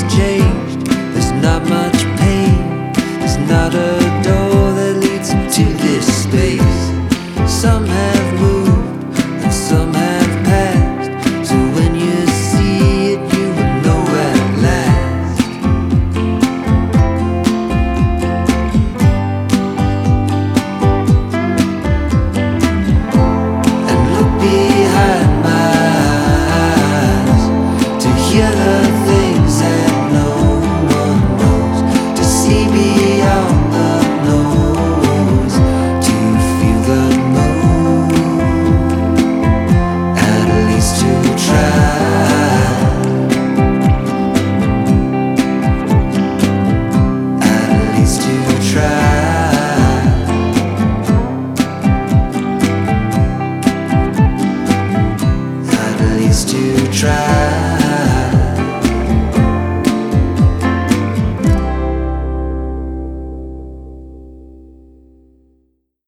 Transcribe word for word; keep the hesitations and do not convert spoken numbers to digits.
changed. There's not much pain. There's not a door that leads to this space. Some have moved and some have passed. So when you see it, you will know at last. And look behind my eyes to hear the things that no one knows, to see beyond the nose, to feel the moon, at least to try, at least to try, at least to try.